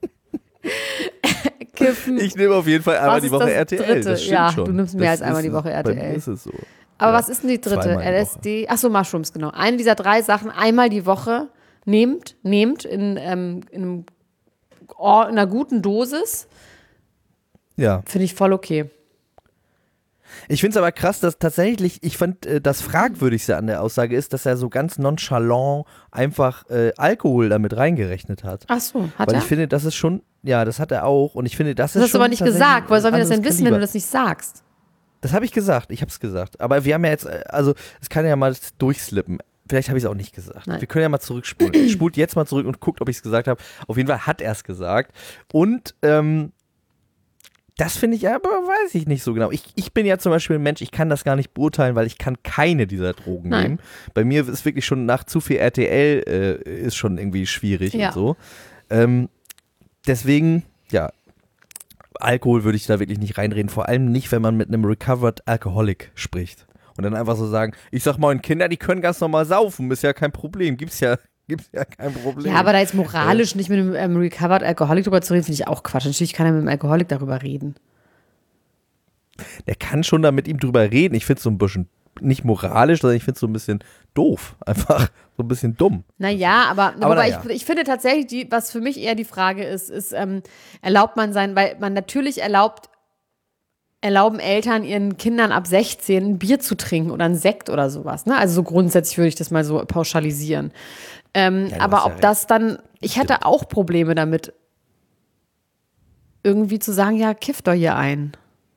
Kiffen. Ich nehme auf jeden Fall einmal die Woche R T L. Dritte? Das stimmt ja, schon. du nimmst mehr das als einmal die Woche R T L. Bei mir ist es so. Aber ja, was ist denn die dritte? L S D? Achso, Mushrooms, genau. Eine dieser drei Sachen einmal die Woche nehmt, nehmt in, ähm, in, einem, in einer guten Dosis. Ja. Finde ich voll okay. Ich finde es aber krass, dass tatsächlich, ich fand, äh, das Fragwürdigste an der Aussage ist, dass er so ganz nonchalant einfach äh, Alkohol damit reingerechnet hat. Ach so, hat Weil er? ich finde, das ist schon, ja, das hat er auch. Und ich finde, das, das ist schon. Das hast du aber nicht gesagt. Woher sollen wir das denn wissen, Kaliber. wenn du das nicht sagst? Das habe ich gesagt, ich habe es gesagt. Aber wir haben ja jetzt, also, es kann ja mal durchslippen. Vielleicht habe ich es auch nicht gesagt. Nein. Wir können ja mal zurückspulen. Spult jetzt mal zurück und guckt, ob ich es gesagt habe. Auf jeden Fall hat er es gesagt. Und, ähm, das finde ich aber, weiß ich nicht so genau. Ich, ich bin ja zum Beispiel ein Mensch, ich kann das gar nicht beurteilen, weil ich kann keine dieser Drogen Nein. nehmen. Bei mir ist wirklich schon nach zu viel R T L äh, ist schon irgendwie schwierig ja. und so. Ähm, deswegen, ja, Alkohol würde ich da wirklich nicht reinreden. Vor allem nicht, wenn man mit einem Recovered Alcoholic spricht. Und dann einfach so sagen, ich sag mal, Kinder, die können ganz normal saufen, ist ja kein Problem, gibt's ja Gibt's ja kein Problem. Ja, aber da jetzt moralisch äh. nicht mit einem ähm, Recovered Alcoholic drüber zu reden, finde ich auch Quatsch. Natürlich kann er mit einem Alkoholik darüber reden. Der kann schon da mit ihm drüber reden. Ich finde es so ein bisschen, nicht moralisch, sondern ich finde es so ein bisschen doof. Einfach so ein bisschen dumm. Naja, aber, aber aber ja. ich, ich finde tatsächlich, die, was für mich eher die Frage ist, ist, ähm, erlaubt man sein, weil man natürlich erlaubt, erlauben Eltern ihren Kindern ab sechzehn ein Bier zu trinken oder einen Sekt oder sowas. Ne? Also so grundsätzlich würde ich das mal so pauschalisieren. Ähm, ja, aber ob ja das dann, ich hatte auch Probleme damit, irgendwie zu sagen, ja, kiff doch hier ein.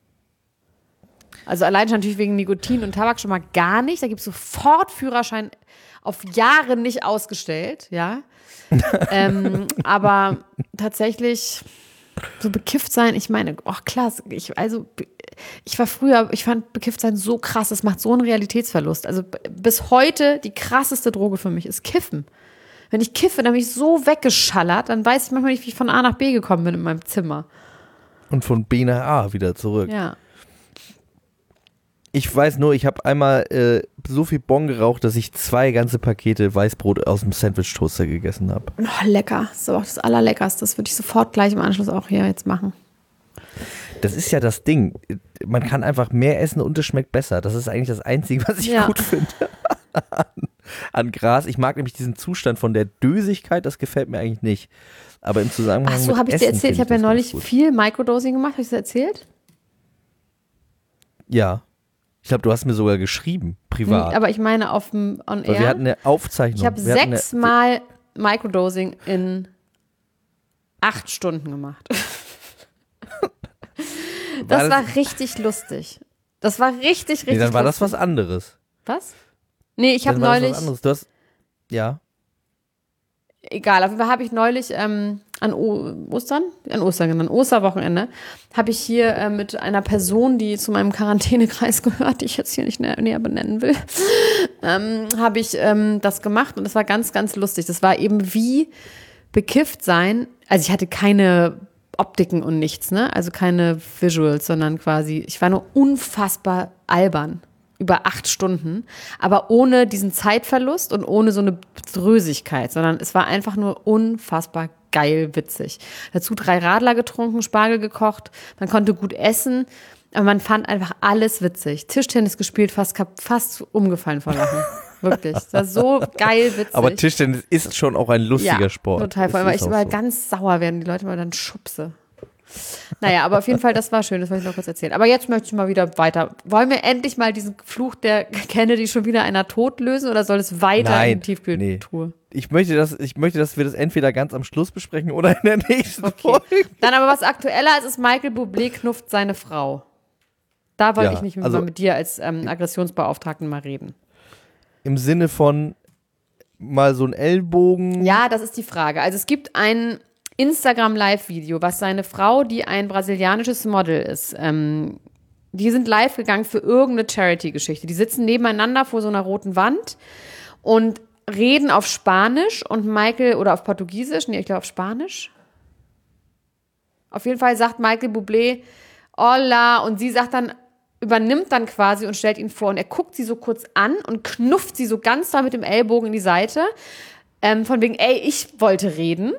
Also allein schon natürlich wegen Nikotin und Tabak schon mal gar nicht. Da gibt es sofort Führerschein auf Jahre nicht ausgestellt, ja. ähm, aber tatsächlich so bekifft sein, ich meine, oh klar, ich, also ich war früher, ich fand bekifft sein so krass, das macht so einen Realitätsverlust. Also bis heute die krasseste Droge für mich ist Kiffen. Wenn ich kiffe, dann bin ich so weggeschallert, dann weiß ich manchmal nicht, wie ich von A nach B gekommen bin in meinem Zimmer. Und von B nach A wieder zurück. Ja. Ich weiß nur, ich habe einmal äh, so viel Bon geraucht, dass ich zwei ganze Pakete Weißbrot aus dem Sandwich-Toaster gegessen habe. Oh, lecker. Das ist aber auch das Allerleckerste. Das würde ich sofort gleich im Anschluss auch hier jetzt machen. Das ist ja das Ding. Man kann einfach mehr essen und es schmeckt besser. Das ist eigentlich das Einzige, was ich Ja. gut finde an, an Gras. Ich mag nämlich diesen Zustand von der Dösigkeit, das gefällt mir eigentlich nicht. Aber im Zusammenhang Ach so, mit habe ich dir Essen erzählt? Ich finde habe ja das neulich ganz gut. viel Microdosing gemacht. Habe ich das erzählt? Ja. Ich glaube, du hast mir sogar geschrieben, privat. Aber ich meine auf dem On Weil wir Air. hatten eine Aufzeichnung. Ich habe Wir hatten eine- sechsmal Microdosing in acht Stunden gemacht. Das war richtig lustig. Das war richtig, richtig Nee, dann war das lustig. was anderes. Was? Nee, ich habe Dann war das neulich, was anderes. Du hast, ja. egal, auf jeden Fall habe ich neulich ähm, an o Ostern, an Ostern, an Osterwochenende, habe ich hier äh, mit einer Person, die zu meinem Quarantänekreis gehört, die ich jetzt hier nicht nä näher benennen will, ähm, habe ich ähm, das gemacht und das war ganz, ganz lustig. Das war eben wie bekifft sein. Also ich hatte keine Optiken und nichts, ne? Also keine Visuals, sondern quasi, ich war nur unfassbar albern. Über acht Stunden, aber ohne diesen Zeitverlust und ohne so eine Drösigkeit, sondern es war einfach nur unfassbar geil witzig. Dazu drei Radler getrunken, Spargel gekocht, man konnte gut essen, aber man fand einfach alles witzig. Tischtennis gespielt, fast, fast umgefallen vor Lachen. Wirklich. Das war so geil witzig. Aber Tischtennis ist schon auch ein lustiger ja, Sport. Total, vor allem, weil ich immer ganz sauer werden, die Leute mal dann schubse. Naja, aber auf jeden Fall, das war schön, das wollte ich noch kurz erzählen. Aber jetzt möchte ich mal wieder weiter. Wollen wir endlich mal diesen Fluch der Kennedy schon wieder einer tot lösen oder soll es weiter Nein, in die Tiefkühltruhe? Nee. Ich möchte, dass, ich möchte, dass wir das entweder ganz am Schluss besprechen oder in der nächsten Okay. Folge. Dann aber was aktueller ist, ist Michael Bublé knufft seine Frau. Da wollte Ja, ich nicht mit, also- mal mit dir als ähm, Aggressionsbeauftragten mal reden. Im Sinne von mal so ein Ellbogen. Ja, das ist die Frage. Also es gibt ein Instagram-Live-Video, was seine Frau, die ein brasilianisches Model ist, ähm, die sind live gegangen für irgendeine Charity-Geschichte. Die sitzen nebeneinander vor so einer roten Wand und reden auf Spanisch und Michael, oder auf Portugiesisch, nee, ich glaube auf Spanisch. Auf jeden Fall sagt Michael Bublé, hola, und sie sagt dann, übernimmt dann quasi und stellt ihn vor und er guckt sie so kurz an und knufft sie so ganz da mit dem Ellbogen in die Seite, ähm, von wegen, ey, ich wollte reden.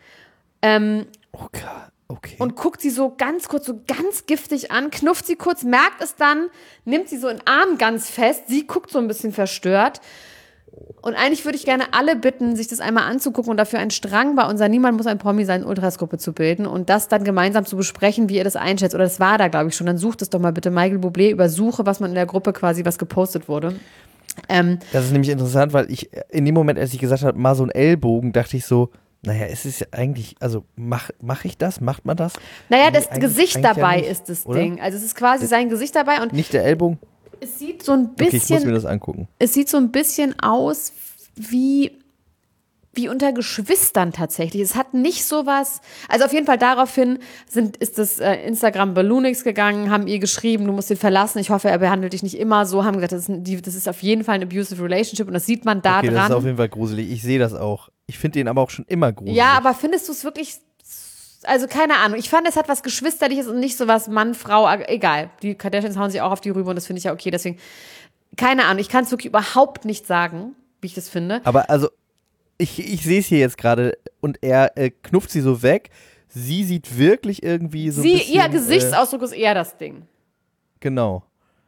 Ähm, Okay. okay. und guckt sie so ganz kurz, so ganz giftig an, knufft sie kurz, merkt es dann, nimmt sie so in den Arm ganz fest, sie guckt so ein bisschen verstört. Und eigentlich würde ich gerne alle bitten, sich das einmal anzugucken und dafür einen Strang bei unserer Niemand muss ein Promi sein Ultras-Gruppe zu bilden und das dann gemeinsam zu besprechen, wie ihr das einschätzt. Oder das war da, glaube ich, schon. Dann sucht es doch mal bitte Michael Bublé über Suche, was man in der Gruppe quasi, was gepostet wurde. Ähm, Das ist nämlich interessant, weil ich in dem Moment, als ich gesagt habe, mal so ein Ellbogen, dachte ich so, naja, es ist ja eigentlich, also mach, mach ich das? Macht man das? naja, Nee, das eigentlich- Gesicht eigentlich ja dabei nicht, ist das oder? Ding. Also es ist quasi sein Gesicht dabei und Nicht der Ellbogen? es sieht so ein Okay, ich muss mir bisschen, das angucken. es sieht so ein bisschen aus wie, wie unter Geschwistern tatsächlich. Es hat nicht sowas, also auf jeden Fall daraufhin sind, ist das äh, Instagram Balloonix gegangen, haben ihr geschrieben, du musst ihn verlassen, ich hoffe, er behandelt dich nicht immer so, haben gesagt, das ist, ein, die, das ist auf jeden Fall ein abusive relationship und das sieht man da Okay, das ist auf dran. jeden Fall gruselig. Ich sehe das auch. Ich finde den aber auch schon immer gruselig. Ja, aber findest du es wirklich, also keine Ahnung, ich fand, es hat was Geschwisterliches und nicht so was Mann, Frau, egal. Die Kardashians hauen sich auch auf die Rübe und das finde ich ja okay, deswegen, keine Ahnung, ich kann es wirklich überhaupt nicht sagen, wie ich das finde. Aber also, ich, ich sehe es hier jetzt gerade und er äh, knufft sie so weg. Sie sieht wirklich irgendwie so Sie, ein bisschen... ihr Gesichtsausdruck ist eher das Ding. Äh, genau.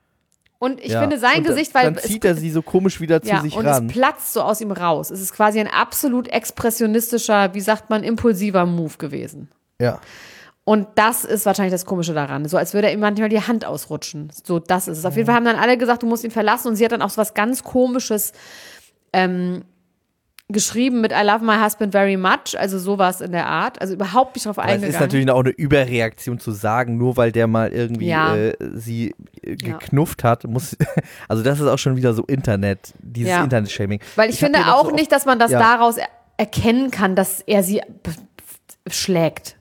Und ich ja. finde sein und dann, Gesicht, weil Dann es, zieht er sie so komisch wieder zu ja, sich und ran. es platzt so aus ihm raus. Es ist quasi ein absolut expressionistischer, wie sagt man, impulsiver Move gewesen. Ja. Und das ist wahrscheinlich das Komische daran. So als würde er ihm manchmal die Hand ausrutschen. So, das ist es. Auf jeden Fall haben dann alle gesagt, du musst ihn verlassen. Und sie hat dann auch so was ganz Komisches ähm, geschrieben mit I love my husband very much. Also sowas in der Art. Also überhaupt nicht drauf Aber es eingegangen. ist natürlich auch eine Überreaktion zu sagen, nur weil der mal irgendwie Ja. äh, sie äh, geknufft hat, muss, also das ist auch schon wieder so Internet, dieses Ja. Internet-Shaming. Weil ich, Ich hab finde hier noch auch so nicht, dass man das Ja. daraus er erkennen kann, dass er sie b- schlägt.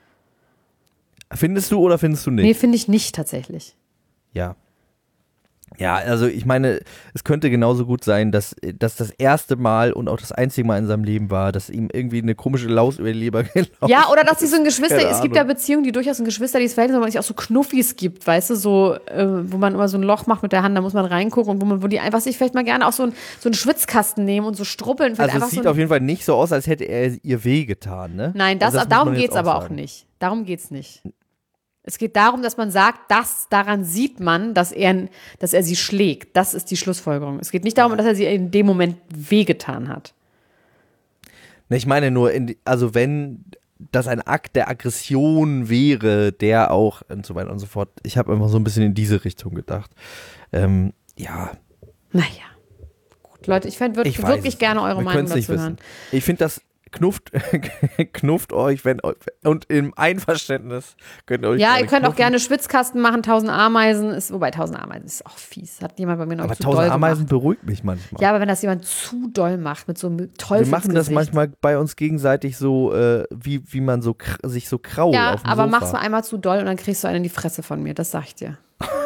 Findest du oder findest du nicht? Nee, finde ich nicht tatsächlich. Ja. Ja, also ich meine, es könnte genauso gut sein, dass, dass das erste Mal und auch das einzige Mal in seinem Leben war, dass ihm irgendwie eine komische Laus über die Leber gelaufen ist. Ja, oder dass sie so ein Geschwister, Keine es gibt ja Beziehungen, die durchaus ein geschwisterliches Verhältnis haben, wo man sich auch so Knuffis gibt, weißt du, so, äh, wo man immer so ein Loch macht mit der Hand, da muss man reingucken und wo man, wo die einfach sich vielleicht mal gerne auch so, ein, so einen Schwitzkasten nehmen und so struppeln. Also einfach es sieht so ein, auf jeden Fall nicht so aus, als hätte er ihr wehgetan, ne? Nein, das, also das darum muss man geht es jetzt aber auch sagen. nicht. Darum geht es nicht. Es geht darum, dass man sagt, dass daran sieht man, dass er, dass er sie schlägt. Das ist die Schlussfolgerung. Es geht nicht darum, dass er sie in dem Moment wehgetan hat. Ne, ich meine nur, in, also wenn das ein Akt der Aggression wäre, der auch und so weiter und so fort. Ich habe einfach so ein bisschen in diese Richtung gedacht. Ähm, ja. Naja. Gut, Leute, ich würde Ich wirklich gerne eure Wir Meinung können's nicht dazu hören. wissen. Ich finde das knufft, knufft euch, wenn und im Einverständnis könnt ihr euch Ja, gerne ihr könnt auch knuffen. gerne Schwitzkasten machen, tausend Ameisen, ist, wobei tausend Ameisen ist auch fies. Hat jemand bei mir noch Aber zu doll tausend Ameisen gemacht. beruhigt mich manchmal. Ja, aber wenn das jemand zu doll macht, mit so einem Wir Teufelsgesicht. machen das manchmal bei uns gegenseitig so, äh, wie, wie man so kr- sich so krault Ja, auf dem aber Sofa. mach's mal einmal zu doll und dann kriegst du einen in die Fresse von mir, das sag ich dir.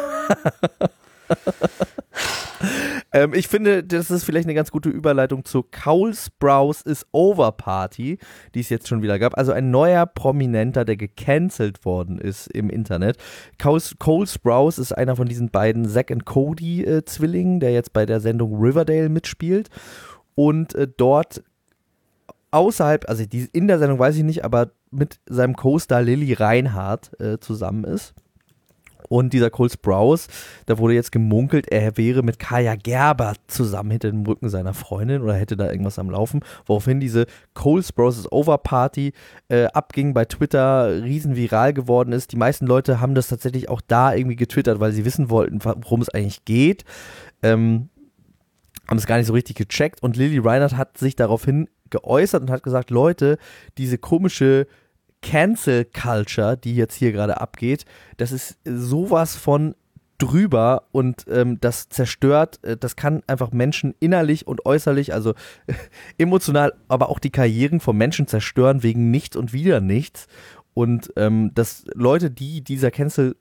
Ähm, ich finde, das ist vielleicht eine ganz gute Überleitung zur Cole Sprouse is Over Party, die es jetzt schon wieder gab. Also ein neuer Prominenter, der gecancelt worden ist im Internet. Cole, Cole Sprouse ist einer von diesen beiden Zack und Cody äh, Zwillingen, der jetzt bei der Sendung Riverdale mitspielt und äh, dort außerhalb, also die, in der Sendung weiß ich nicht, aber mit seinem Co-Star Lily Reinhardt äh, zusammen ist. Und dieser Cole Sprouse, da wurde jetzt gemunkelt, er wäre mit Kaya Gerber zusammen hinter dem Rücken seiner Freundin oder hätte da irgendwas am Laufen, woraufhin diese Cole Sprouse is Over Party äh, abging, bei Twitter riesen viral geworden ist. Die meisten Leute haben das tatsächlich auch da irgendwie getwittert, weil sie wissen wollten, worum es eigentlich geht. Ähm, haben es gar nicht so richtig gecheckt und Lily Reinhardt hat sich daraufhin geäußert und hat gesagt, Leute, diese komische Cancel Culture, die jetzt hier gerade abgeht, das ist sowas von drüber und ähm, das zerstört, äh, das kann einfach Menschen innerlich und äußerlich, also äh, emotional, aber auch die Karrieren von Menschen zerstören wegen nichts und wieder nichts und ähm, dass Leute, die dieser Cancel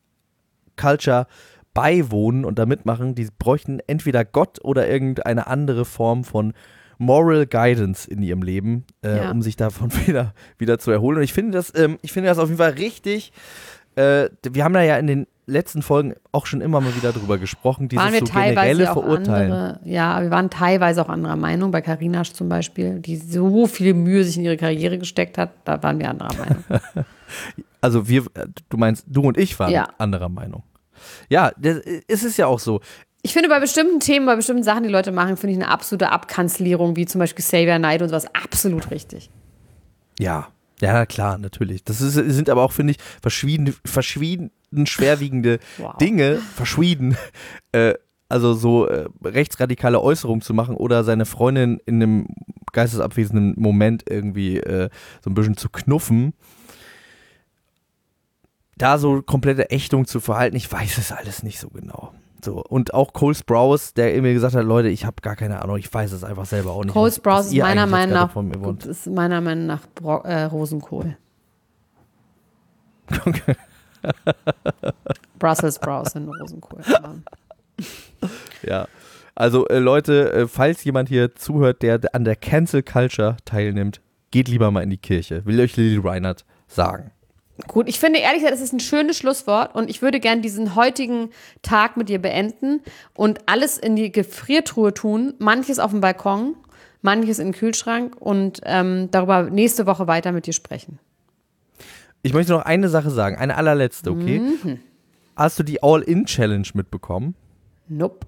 Culture beiwohnen und da mitmachen, die bräuchten entweder Gott oder irgendeine andere Form von Moral Guidance in ihrem Leben, äh, Ja. um sich davon wieder, wieder zu erholen. Und ich finde das, ähm, ich finde das auf jeden Fall richtig. Äh, wir haben da ja in den letzten Folgen auch schon immer mal wieder drüber gesprochen, dieses Waren wir so generelle teilweise auch Verurteilen. andere, ja, wir waren teilweise auch anderer Meinung, bei Carina zum Beispiel, die so viel Mühe sich in ihre Karriere gesteckt hat, da waren wir anderer Meinung. Also wir, du meinst, du und ich waren Ja. anderer Meinung. Ja, das, es ist ja auch so. Ich finde, bei bestimmten Themen, bei bestimmten Sachen, die Leute machen, finde ich eine absolute Abkanzlierung, wie zum Beispiel Xavier Naidoo und sowas, absolut richtig. Ja, ja, klar, natürlich. Das ist, sind aber auch, finde ich, verschiedene, verschieden schwerwiegende Wow. Dinge, verschwiegen, äh, also so äh, rechtsradikale Äußerungen zu machen oder seine Freundin in einem geistesabwesenden Moment irgendwie äh, so ein bisschen zu knuffen. Da so komplette Ächtung zu verhalten, ich weiß es alles nicht so genau. So, und auch Cole Sprouse, der mir gesagt hat, Leute, ich habe gar keine Ahnung, ich weiß es einfach selber auch nicht. Cole was- Sprouse was ist ihr meiner eigentlich Meinung jetzt gerade nach, von mir wollt. ist meiner Meinung nach Bro äh, Rosenkohl. Brussels Sprouts sind Rosenkohl. Aber Ja, also äh, Leute, äh, falls jemand hier zuhört, der an der Cancel Culture teilnimmt, geht lieber mal in die Kirche, will euch Lily Reinhardt sagen. Gut, ich finde ehrlich gesagt, das ist ein schönes Schlusswort und ich würde gern diesen heutigen Tag mit dir beenden und alles in die Gefriertruhe tun, manches auf dem Balkon, manches in den Kühlschrank und ähm, darüber nächste Woche weiter mit dir sprechen. Ich möchte noch eine Sache sagen, eine allerletzte, okay? Mhm. Hast du die All-In-Challenge mitbekommen? Nope.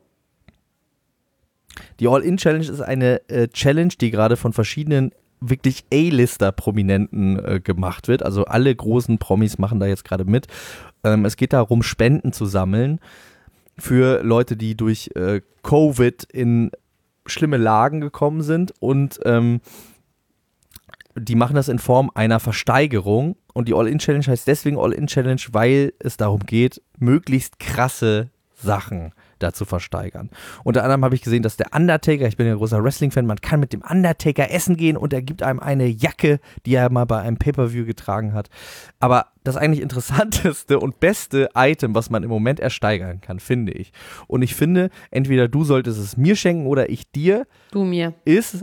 Die All-In-Challenge ist eine äh, Challenge, die gerade von verschiedenen wirklich A-Lister-Prominenten äh, gemacht wird. Also alle großen Promis machen da jetzt gerade mit. Ähm, es geht darum, Spenden zu sammeln für Leute, die durch äh, Covid in schlimme Lagen gekommen sind und ähm, die machen das in Form einer Versteigerung und die All-In-Challenge heißt deswegen All-In-Challenge, weil es darum geht, möglichst krasse Sachen da zu versteigern. Unter anderem habe ich gesehen, dass der Undertaker, ich bin ja ein großer Wrestling-Fan, man kann mit dem Undertaker essen gehen und er gibt einem eine Jacke, die er mal bei einem Pay-Per-View getragen hat. Aber das eigentlich interessanteste und beste Item, was man im Moment ersteigern kann, finde ich. Und ich finde, entweder du solltest es mir schenken oder ich dir. Du mir. Ist,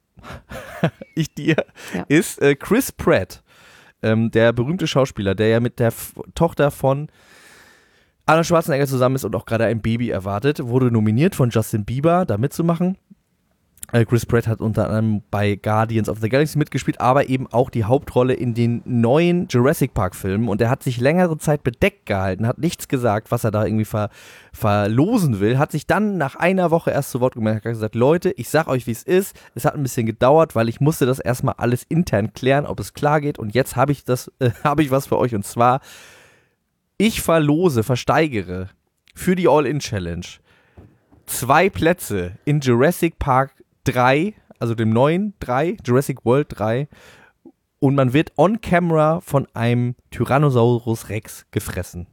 ich dir, ja. ist äh, Chris Pratt, ähm, der berühmte Schauspieler, der ja mit der F- Tochter von Arnold Schwarzenegger zusammen ist und auch gerade ein Baby erwartet, wurde nominiert von Justin Bieber, da mitzumachen. Äh, Chris Pratt hat unter anderem bei Guardians of the Galaxy mitgespielt, aber eben auch die Hauptrolle in den neuen Jurassic Park Filmen und er hat sich längere Zeit bedeckt gehalten, hat nichts gesagt, was er da irgendwie ver- verlosen will, hat sich dann nach einer Woche erst zu Wort gemeldet, hat gesagt, Leute, ich sag euch, wie es ist, es hat ein bisschen gedauert, weil ich musste das erstmal alles intern klären, ob es klar geht und jetzt habe ich das, äh, habe ich was für euch und zwar, ich verlose, versteigere für die All-In-Challenge zwei Plätze in Jurassic Park drei, also dem neuen drei, Jurassic World drei und man wird on camera von einem Tyrannosaurus Rex gefressen.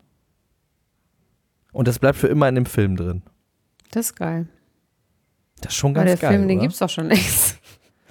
Und das bleibt für immer in dem Film drin. Das ist geil. Das ist schon Aber ganz der geil, Film, den oder? gibt's doch schon längst.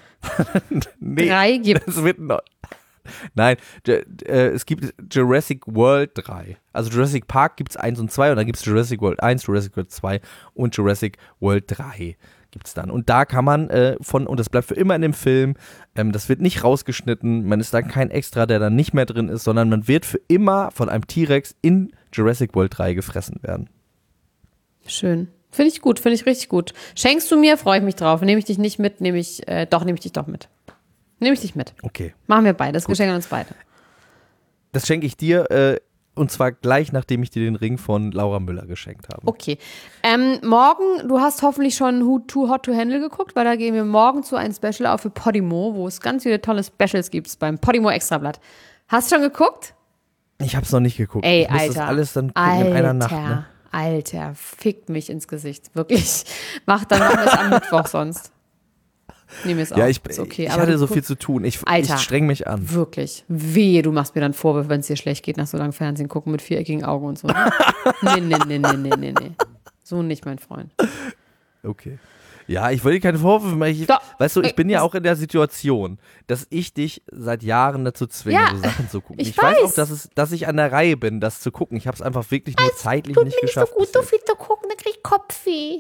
nee, Drei gibt's. Das wird noch, nein, J- äh, es gibt Jurassic World drei. Also Jurassic Park gibt es eins und zwei und dann gibt es Jurassic World eins, Jurassic World zwei und Jurassic World drei gibt es dann. Und da kann man äh, von, und das bleibt für immer in dem Film, ähm, das wird nicht rausgeschnitten, man ist dann kein Extra, der dann nicht mehr drin ist, sondern man wird für immer von einem T-Rex in Jurassic World drei gefressen werden. Schön. Finde ich gut, finde ich richtig gut. Schenkst du mir, freue ich mich drauf. Nehme ich dich nicht mit, nehme ich, äh, doch, nehme ich dich doch mit. Nehme ich dich mit. Okay. Machen wir beide, das Geschenk an uns beide. Das schenke ich dir, äh, und zwar gleich, nachdem ich dir den Ring von Laura Müller geschenkt habe. Okay. Ähm, morgen, du hast hoffentlich schon Who Too Hot to Handle geguckt, weil da gehen wir morgen zu einem Special auf für Podimo, wo es ganz viele tolle Specials gibt beim Podimo Extrablatt. Hast du schon geguckt? Ich habe es noch nicht geguckt. Ey, ich muss Alter. das alles dann gucken Alter, in einer Nacht. Ne? Alter, fickt mich ins Gesicht. Wirklich. Mach dann machen wir es am Mittwoch sonst. Nehmen wir es auf. Ja, ich, ist okay. ich Aber hatte du so guck- viel zu tun. Ich, Alter. ich streng mich an. Wirklich. Wehe, du machst mir dann Vorwürfe, wenn es dir schlecht geht, nach so langem Fernsehen gucken mit viereckigen Augen und so. Ne? nee, nee, nee, nee, nee, nee, nee. So nicht, mein Freund. Okay. Ja, ich will dir keine Vorwürfe machen. Ich, Doch. weißt du, ich bin ja Das- auch in der Situation, dass ich dich seit Jahren dazu zwinge, Ja, so Sachen zu gucken. ich Ich, weiß weiß. auch, dass, es, dass ich an der Reihe bin, das zu gucken. Ich habe es einfach wirklich nur zeitlich nicht geschafft. bis jetzt. viel zu gucken, dann krieg ich Kopfweh.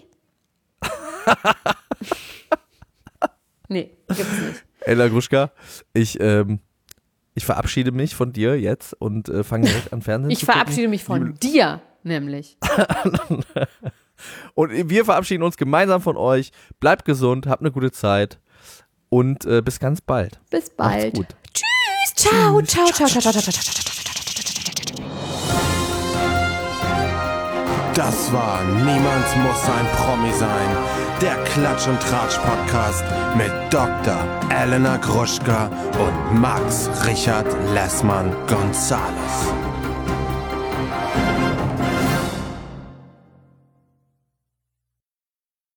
nee, gibt's nicht. Ella Gruschka, ich, ähm, ich verabschiede mich von dir jetzt und äh, fange direkt an Fernsehen Ich zu gucken. verabschiede mich von dir, nämlich. Und wir verabschieden uns gemeinsam von euch. Bleibt gesund, habt eine gute Zeit und äh, bis ganz bald. Bis Macht's bald. gut. Tschüss. Ciao, ciao, ciao, ciao, ciao, ciao, ciao, ciao, ciao. Das war Niemand muss ein Promi sein. Der Klatsch und Tratsch Podcast mit Doktor Elena Gruschka und Max Richard Lessmann Gonzales.